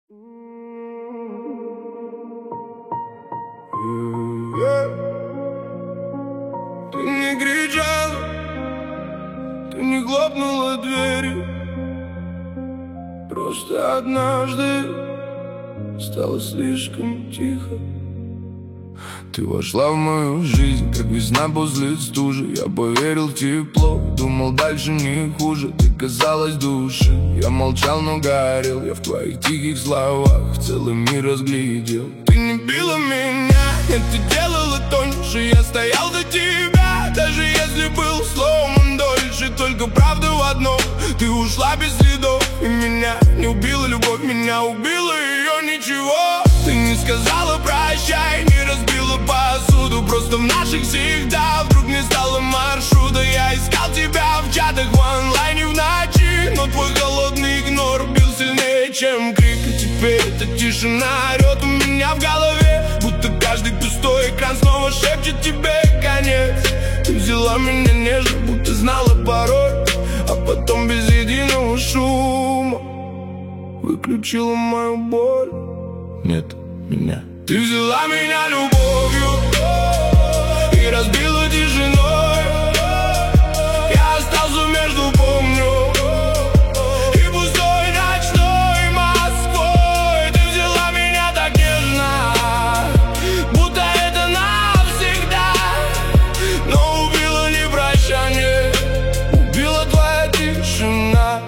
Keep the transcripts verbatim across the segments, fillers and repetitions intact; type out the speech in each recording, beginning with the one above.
Ты не кричала, ты не хлопнула дверью. Просто однажды стало слишком тихо. Ты вошла в мою жизнь, как весна после стужи. Я поверил в тепло, думал, дальше не хуже. Ты казалась души, я молчал, но горел. Я в твоих тихих словах целый мир разглядел. Ты не била меня, нет, ты делала тоньше. Я стоял за тебя, даже если был сломан дольше. Только правда в одном: ты ушла без следов. И меня не убила любовь, меня убила ее ничего. Ты не сказала прощай, не разбила посуду. Просто в наших всегда вдруг не стало маршрута. Я искал тебя в чатах, в онлайне, в ночи, но твой холодный игнор бил сильнее, чем крик. И теперь эта тишина орет у меня в голове, будто каждый пустой экран снова шепчет тебе конец. Ты взяла меня нежно, будто знала пароль, а потом без единого шума выключила мою боль. Нет, меня. Ты взяла меня любовью и разбила тишиной. Я остался между помню и пустой ночной Москвой. Ты взяла меня так нежно, будто это навсегда, но убила не прощание, убила твоя тишина.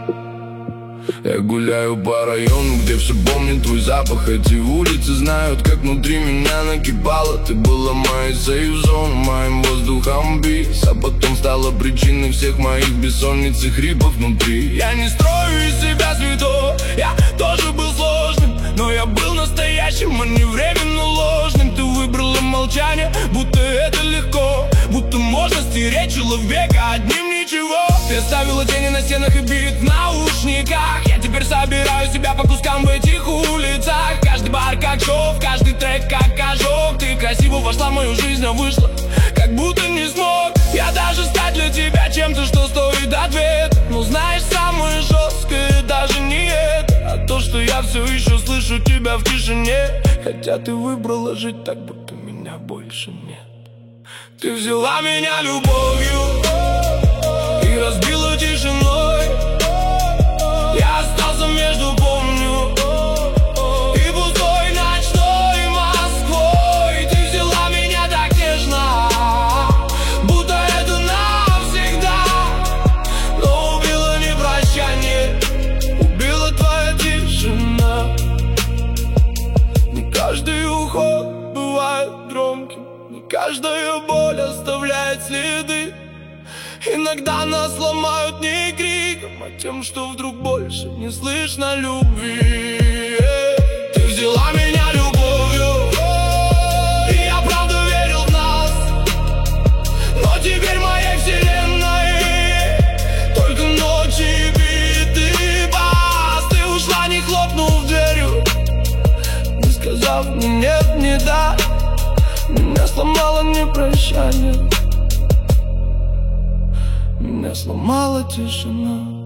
Я гуляю по району, где все помнит твой запах. Эти улицы знают, как внутри меня накипало. Ты была моей сейф-зоной, моим воздухом бис, а потом стала причиной всех моих бессонниц и хрипов внутри. Я не строю из себя святого, я тоже был сложным, но я был настоящим, а не временно ложным. Ты выбрала молчание, будто это легко, будто можно стереть человека одним ничего. Ты оставила тени на стенах и бит в наушниках. Я теперь собираю себя по кускам в этих улицах. Каждый бар как шоу, каждый трек как ожог. Ты красиво вошла в мою жизнь, а вышла как будто не смог. Я даже стать для тебя чем-то, что стоит ответ. Но знаешь, самое жесткое даже не это, а то, что я все еще слышу тебя в тишине. Хотя ты выбрала жить так, будто меня больше нет. Ты взяла меня любовью и разбила тишиной. Я остался между помню и пустой ночной Москвой. Ты взяла меня так нежно, будто это навсегда, но убила не прощание, убила твоя тишина. Не каждый уход бывает громким, не каждая боль оставляет следы. Иногда нас ломают не криком, а тем, что вдруг больше не слышно любви. Ты взяла меня любовью, и я правда верил в нас, но теперь моей вселенной только ночи, биты, бас. Ты ушла, не хлопнув дверью, не сказав ни нет, ни да. Меня сломало не прощание, меня сломала тишина.